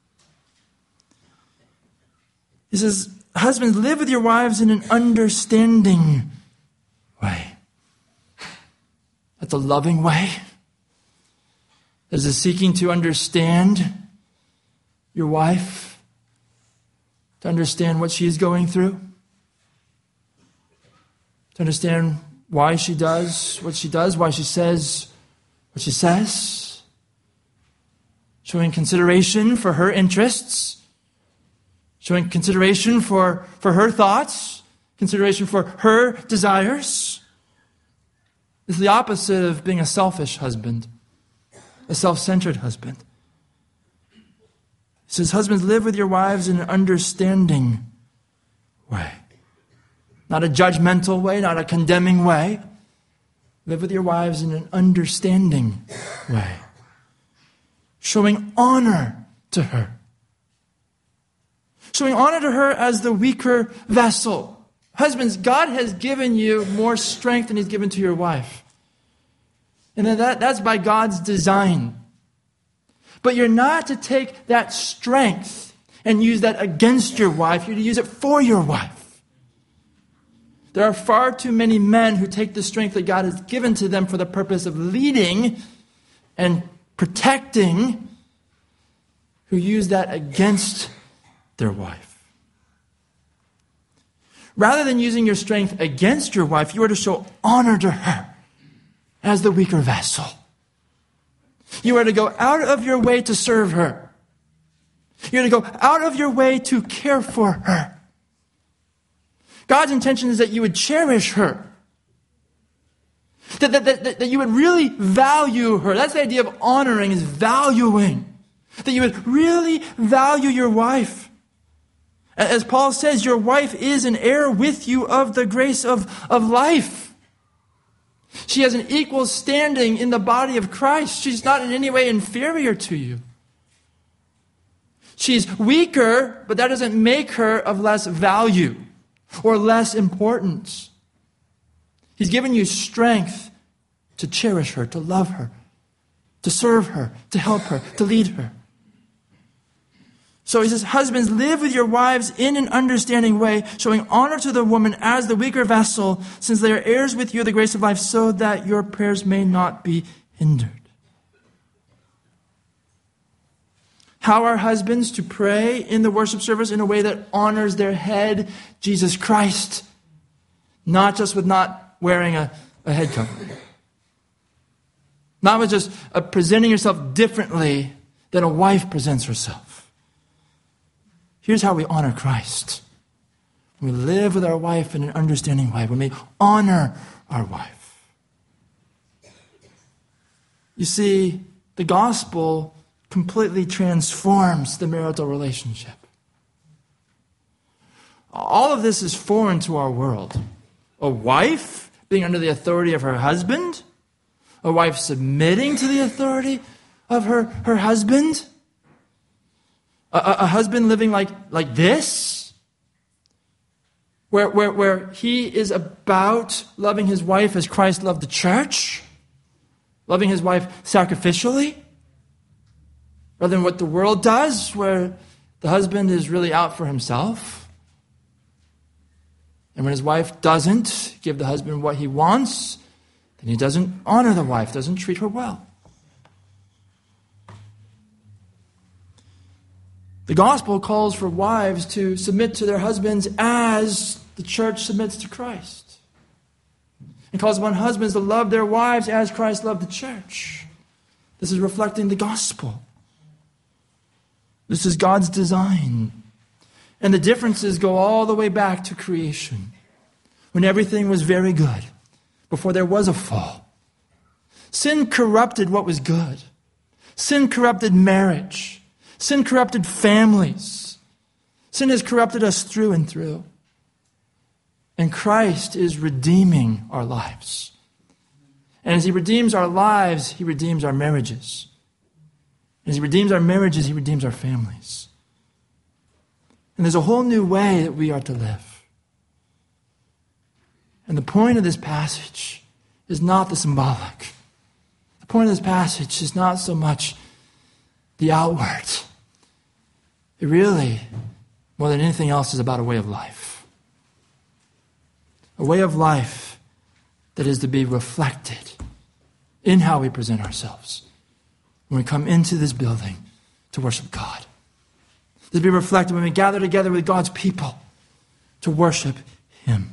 He says, husbands, live with your wives in an understanding way. That's a loving way. There's a seeking to understand your wife, to understand what she is going through, to understand why she does, why she says what she says, showing consideration for her interests, showing consideration for her thoughts, consideration for her desires. It's the opposite of being a selfish husband, a self-centered husband. He says, husbands, live with your wives in an understanding way. Not a judgmental way, not a condemning way. Live with your wives in an understanding way. Showing honor to her. Showing honor to her as the weaker vessel. Husbands, God has given you more strength than He's given to your wife. And that's by God's design. But you're not to take that strength and use that against your wife. You're to use it for your wife. There are far too many men who take the strength that God has given to them for the purpose of leading and protecting, who use that against their wife. Rather than using your strength against your wife, you are to show honor to her as the weaker vessel. You are to go out of your way to serve her. You're to go out of your way to care for her. God's intention is that you would cherish her. That you would really value her. That's the idea of honoring, is valuing. That you would really value your wife. As Paul says, your wife is an heir with you of the grace of life. She has an equal standing in the body of Christ. She's not in any way inferior to you. She's weaker, but that doesn't make her of less value or less importance. He's given you strength to cherish her, to love her, to serve her, to help her, to lead her. So he says, husbands, live with your wives in an understanding way, showing honor to the woman as the weaker vessel, since they are heirs with you of the grace of life, so that your prayers may not be hindered. How are husbands to pray in the worship service in a way that honors their head, Jesus Christ? Not just with not wearing a head covering. Not with just presenting yourself differently than a wife presents herself. Here's how we honor Christ. We live with our wife in an understanding way. When we honor our wife. You see, the gospel completely transforms the marital relationship. All of this is foreign to our world. A wife being under the authority of her husband. A wife submitting to the authority of her husband. A husband living like this, where he is about loving his wife as Christ loved the church, loving his wife sacrificially, rather than what the world does, where the husband is really out for himself. And when his wife doesn't give the husband what he wants, then he doesn't honor the wife, doesn't treat her well. The gospel calls for wives to submit to their husbands as the church submits to Christ. It calls upon husbands to love their wives as Christ loved the church. This is reflecting the gospel. This is God's design. And the differences go all the way back to creation, when everything was very good, before there was a fall. Sin corrupted what was good. Sin corrupted marriage. Sin corrupted families. Sin has corrupted us through and through. And Christ is redeeming our lives. And as he redeems our lives, he redeems our marriages. As he redeems our marriages, he redeems our families. And there's a whole new way that we are to live. And the point of this passage is not the symbolic. The point of this passage is not so much the outward. It really, more than anything else, is about a way of life. A way of life that is to be reflected in how we present ourselves when we come into this building to worship God. To be reflected when we gather together with God's people to worship him.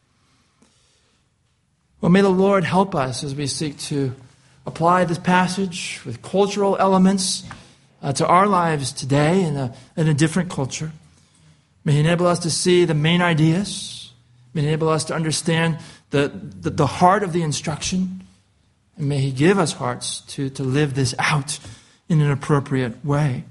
Well, may the Lord help us as we seek to apply this passage with cultural elements to our lives today in a different culture. May he enable us to see the main ideas. May he enable us to understand the heart of the instruction. And may he give us hearts to live this out in an appropriate way.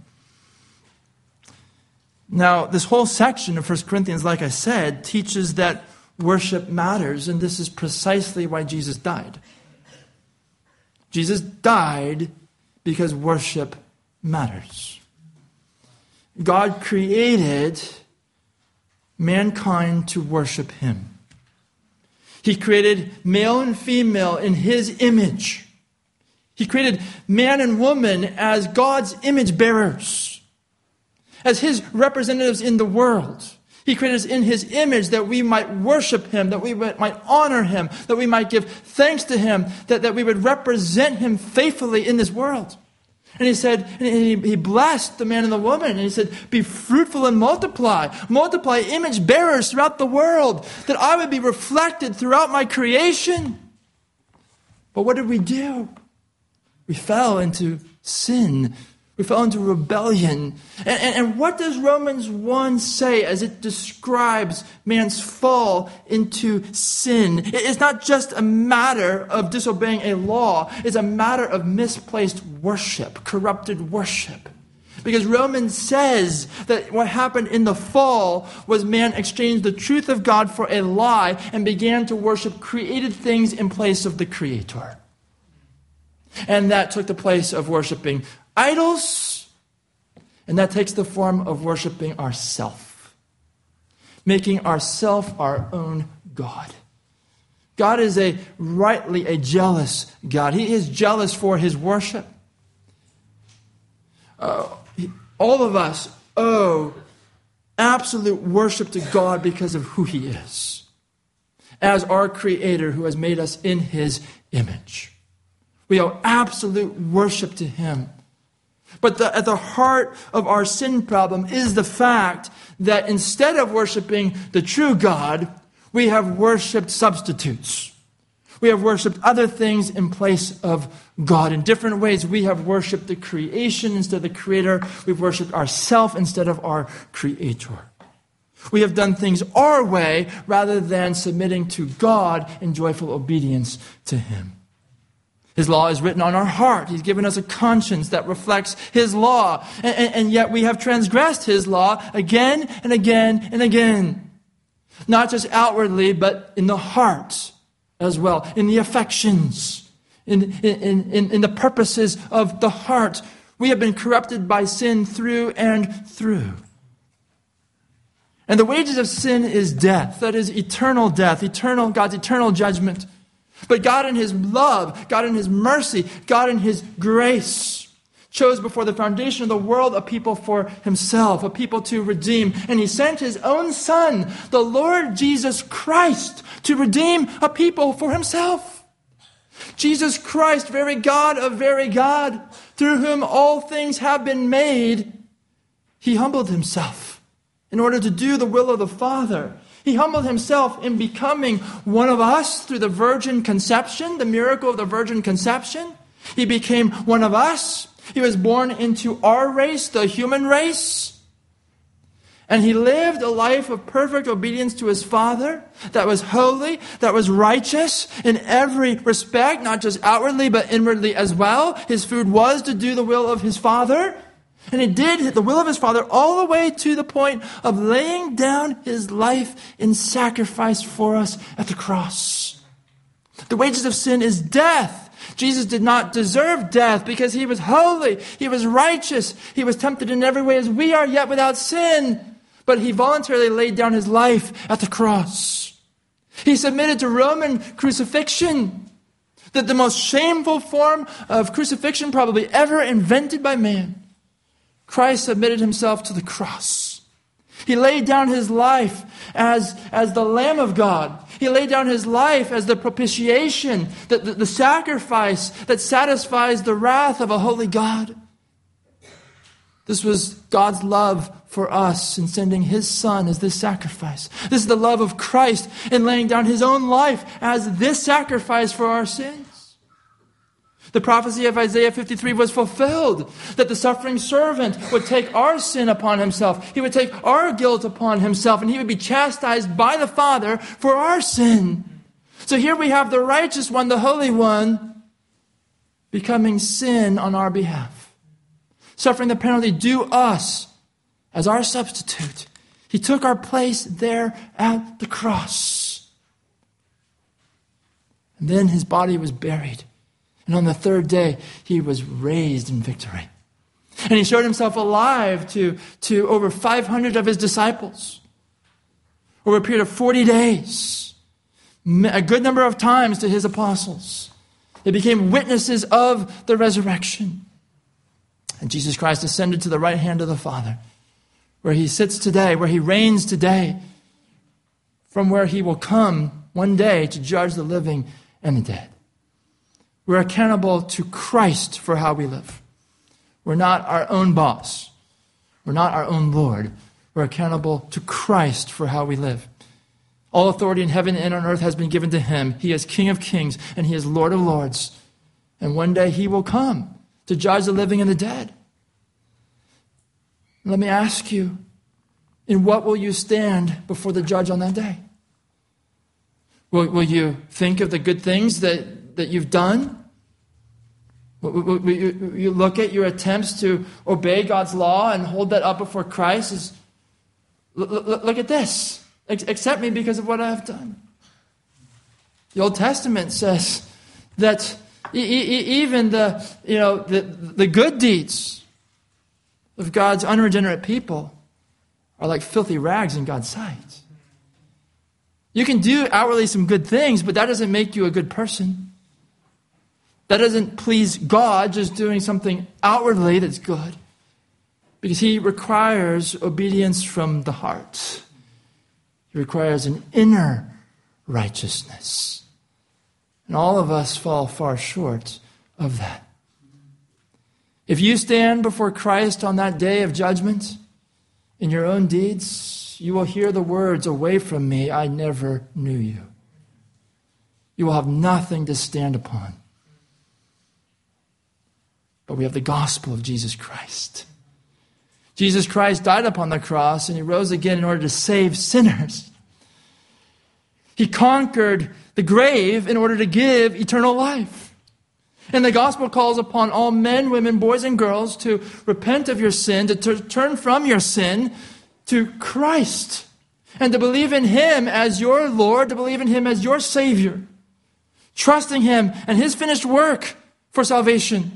Now, this whole section of 1 Corinthians, like I said, teaches that worship matters, and this is precisely why Jesus died. Jesus died because worship matters. God created mankind to worship him. He created male and female in his image. He created man and woman as God's image bearers, as his representatives in the world. He created us in his image that we might worship him, that we might honor him, that we might give thanks to him, that we would represent him faithfully in this world. And he said, and he blessed the man and the woman, and he said, be fruitful and multiply. Multiply image bearers throughout the world, that I would be reflected throughout my creation. But what did we do? We fell into sin. We fell into rebellion. And what does Romans 1 say as it describes man's fall into sin? It's not just a matter of disobeying a law. It's a matter of misplaced worship, corrupted worship. Because Romans says that what happened in the fall was man exchanged the truth of God for a lie and began to worship created things in place of the Creator. And that took the place of worshiping idols, and that takes the form of worshiping ourself, making ourself our own God. God is rightly a jealous God. He is jealous for his worship. All of us owe absolute worship to God because of who he is, as our Creator who has made us in his image. We owe absolute worship to him. But at the heart of our sin problem is the fact that instead of worshiping the true God, we have worshipped substitutes. We have worshipped other things in place of God. In different ways, we have worshipped the creation instead of the Creator. We've worshipped ourselves instead of our Creator. We have done things our way rather than submitting to God in joyful obedience to him. His law is written on our heart. He's given us a conscience that reflects his law. And yet we have transgressed his law again and again and again. Not just outwardly, but in the heart as well, in the affections, in the purposes of the heart. We have been corrupted by sin through and through. And the wages of sin is death. That is eternal death, God's eternal judgment. But God in his love, God in his mercy, God in his grace chose before the foundation of the world a people for himself, a people to redeem. And he sent his own Son, the Lord Jesus Christ, to redeem a people for himself. Jesus Christ, very God of very God, through whom all things have been made, he humbled himself in order to do the will of the Father. He humbled himself in becoming one of us through the virgin conception, the miracle of the virgin conception. He became one of us. He was born into our race, the human race. And he lived a life of perfect obedience to his Father that was holy, that was righteous in every respect, not just outwardly, but inwardly as well. His food was to do the will of his Father. And he did the will of his Father all the way to the point of laying down his life in sacrifice for us at the cross. The wages of sin is death. Jesus did not deserve death because he was holy. He was righteous. He was tempted in every way as we are, yet without sin. But he voluntarily laid down his life at the cross. He submitted to Roman crucifixion, the most shameful form of crucifixion probably ever invented by man. Christ submitted himself to the cross. He laid down his life as the Lamb of God. He laid down his life as the propitiation, the sacrifice that satisfies the wrath of a holy God. This was God's love for us in sending his Son as this sacrifice. This is the love of Christ in laying down his own life as this sacrifice for our sins. The prophecy of Isaiah 53 was fulfilled, that the suffering servant would take our sin upon himself. He would take our guilt upon himself, and he would be chastised by the Father for our sin. So here we have the righteous one, the Holy One, becoming sin on our behalf, suffering the penalty due us as our substitute. He took our place there at the cross. And then his body was buried. And on the third day, he was raised in victory. And he showed himself alive to over 500 of his disciples over a period of 40 days. A good number of times to his apostles. They became witnesses of the resurrection. And Jesus Christ ascended to the right hand of the Father, where he sits today, where he reigns today, from where he will come one day to judge the living and the dead. We're accountable to Christ for how we live. We're not our own boss. We're not our own Lord. We're accountable to Christ for how we live. All authority in heaven and on earth has been given to him. He is King of kings and he is Lord of lords. And one day he will come to judge the living and the dead. Let me ask you, in what will you stand before the judge on that day? Will you think of the good things that you've done? You look at your attempts to obey God's law and hold that up before Christ as, look at this. Accept me because of what I have done. The Old Testament says that even the good deeds of God's unregenerate people are like filthy rags in God's sight. You can do outwardly some good things, but that doesn't make you a good person. That doesn't please God, just doing something outwardly that's good. Because He requires obedience from the heart. He requires an inner righteousness. And all of us fall far short of that. If you stand before Christ on that day of judgment in your own deeds, you will hear the words, "Away from me, I never knew you." You will have nothing to stand upon. But we have the gospel of Jesus Christ. Jesus Christ died upon the cross and He rose again in order to save sinners. He conquered the grave in order to give eternal life. And the gospel calls upon all men, women, boys, and girls to repent of your sin, to turn from your sin to Christ, and to believe in Him as your Lord, to believe in Him as your Savior, trusting Him and His finished work for salvation,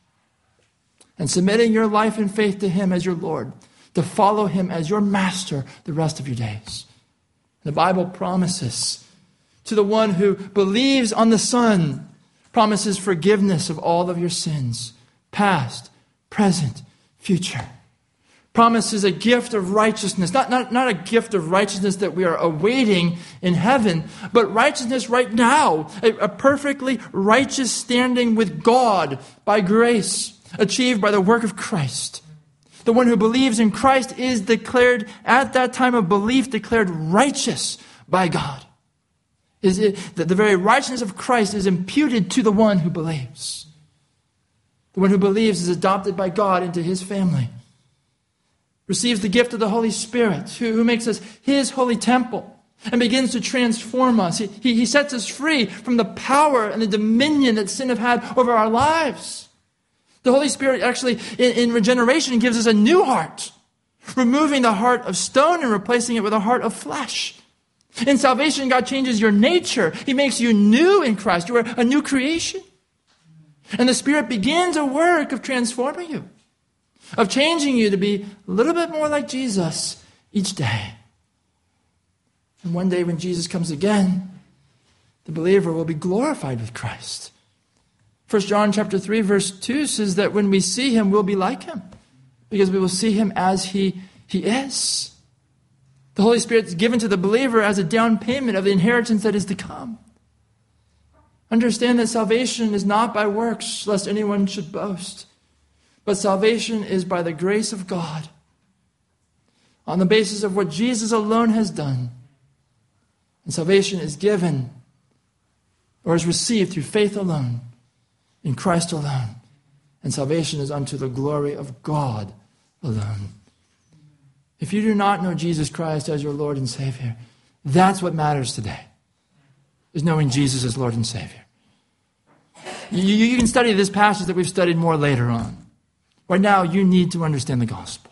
and submitting your life in faith to Him as your Lord, to follow Him as your master the rest of your days. The Bible promises to the one who believes on the Son, promises forgiveness of all of your sins, past, present, future. Promises a gift of righteousness, not a gift of righteousness that we are awaiting in heaven, but righteousness right now, a perfectly righteous standing with God by grace, achieved by the work of Christ. The one who believes in Christ is declared, at that time of belief, declared righteous by God. The very righteousness of Christ is imputed to the one who believes. The one who believes is adopted by God into His family. Receives the gift of the Holy Spirit, who makes us His holy temple and begins to transform us. He sets us free from the power and the dominion that sin have had over our lives. The Holy Spirit actually, in regeneration, gives us a new heart, removing the heart of stone and replacing it with a heart of flesh. In salvation, God changes your nature. He makes you new in Christ. You are a new creation. And the Spirit begins a work of transforming you, of changing you to be a little bit more like Jesus each day. And one day when Jesus comes again, the believer will be glorified with Christ. 1 John chapter 3, verse 2 says that when we see Him, we'll be like Him, because we will see Him as He is. The Holy Spirit is given to the believer as a down payment of the inheritance that is to come. Understand that salvation is not by works, lest anyone should boast. But salvation is by the grace of God, on the basis of what Jesus alone has done. And salvation is given or is received through faith alone, in Christ alone. And salvation is unto the glory of God alone. If you do not know Jesus Christ as your Lord and Savior, that's what matters today, is knowing Jesus as Lord and Savior. You can study this passage that we've studied more later on. Right now, you need to understand the gospel.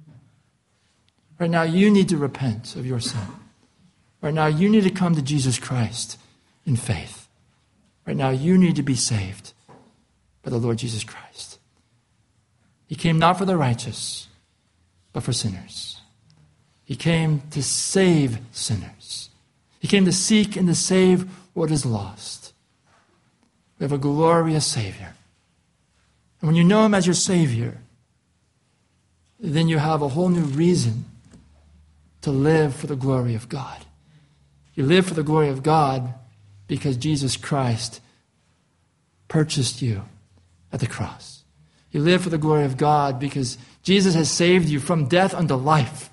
Right now, you need to repent of your sin. Right now, you need to come to Jesus Christ in faith. Right now, you need to be saved by the Lord Jesus Christ. He came not for the righteous, but for sinners. He came to save sinners. He came to seek and to save what is lost. We have a glorious Savior. And when you know Him as your Savior, then you have a whole new reason to live for the glory of God. You live for the glory of God because Jesus Christ purchased you at the cross. You live for the glory of God because Jesus has saved you from death unto life.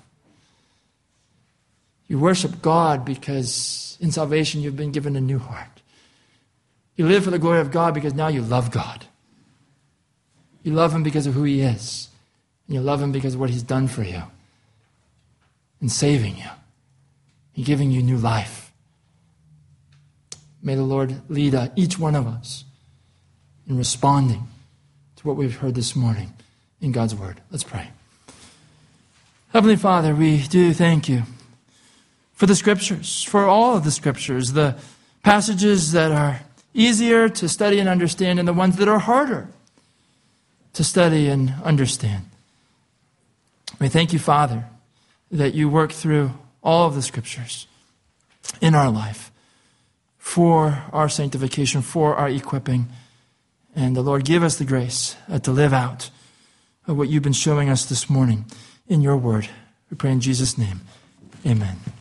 You worship God because in salvation you've been given a new heart. You live for the glory of God because now you love God. You love Him because of who He is. And you love Him because of what He's done for you in saving you and giving you new life. May the Lord lead each one of us in responding to what we've heard this morning in God's word. Let's pray. Heavenly Father, we do thank you for the scriptures, for all of the scriptures, the passages that are easier to study and understand and the ones that are harder to study and understand. We thank you, Father, that you work through all of the scriptures in our life for our sanctification, for our equipping. And the Lord, give us the grace to live out what you've been showing us this morning in your word. We pray in Jesus' name. Amen.